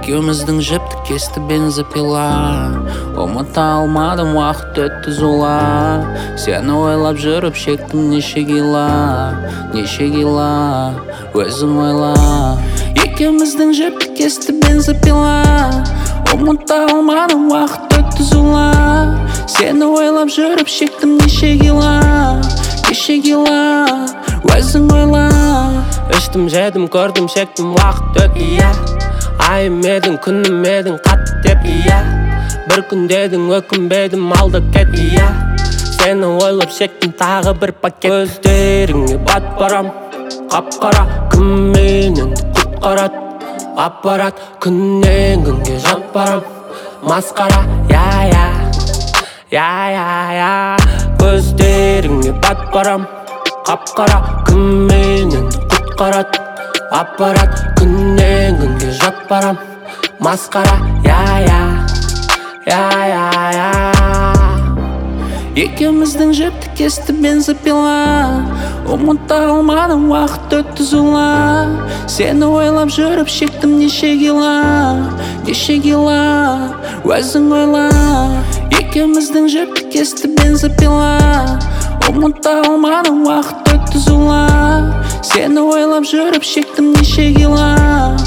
Екеуміздің жіпті кесті бензопила. Ұмыта алмадым, уақыт өтті зула. Сені ойлап жүріп шектім неше кила, өзің ойла. Екеуміздің жіпті кесті бензопила. Ұмыта алмадым, уақыт өтті зула. Сені ойлап жүріп шектім неше кила, өзің ойла. Іштім, жедім, көрдім, шектім, уақыт өтті, иә. Айым едің, күнім едің, қатты деп, иә. Бір күн дедің, өкінбедім, алдап кетті, иә. Сені ойлап шектім, тағы бір пакет. Көздеріңе бат барам, қап-қара. Кім менен құтқарат, аппарат. Күннен күнге жат барам, масқара. Я. Көздеріңе бат барам, қап-қара. Кім менен құтқарат, аппарат. Күннен күнге жат барам, масқара. Я. Екеуміздің жіпті кесті бензопила. Ұмыта алмадым, уақыт өтті зула. Сені ойлап жүріп шектім неше кила, өзің ойла. Екеуміздің жіпті кесті бензопила. Ұмыта алмадым, уақыт өтті зула. Сені ойлап жүріп шектім неше кила,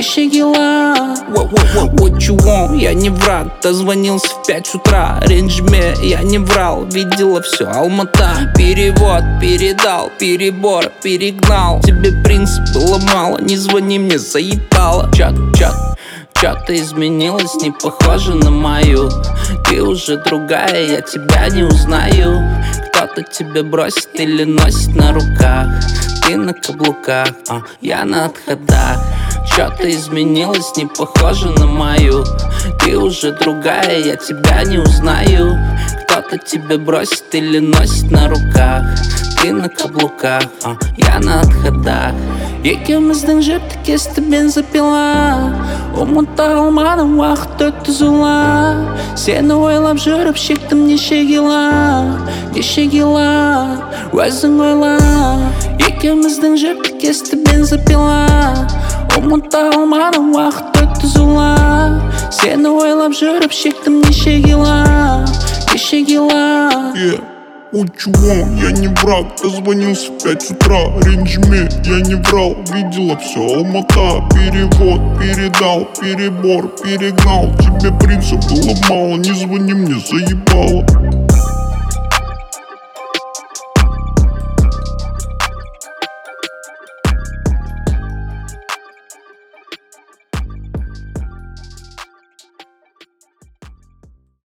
What you want? Я не враг, дозвонился в 5 утра. Ренджме, я не врал, видела все, Алмата. Перевод, передал, перебор, перегнал. Тебе принцип было мало, не звони мне, заебало. Чё-то изменилось, не похоже на мою. Ты уже другая, я тебя не узнаю. Кто-то тебя бросит или носит на руках. Ты на каблуках, я на отходах. Чё-то изменилось, не похоже на мою. Ты уже другая, я тебя не узнаю. Кто-то тебя бросит или носит на руках. Ты на каблуках, я на отходах. Екеуміздің жіпті кесті бензопила. Ұмыта алмадым, уақыт өтті зула. Сені ойлап жүріп шектім неше кила, өзің ойла. Екеуміздің жіпті кесті бензопила. Ұмыта алмадым, уақыт өтті зула. Сені ойлап жүріп шектім неше кила, What you want? Я не враг, дозвонился в 5 утра. Ренджме, я не врал, видела все, Алмата. Перевод, передал, перебор, перегнал. Тебе принцип было мало, не звони мне, заебало.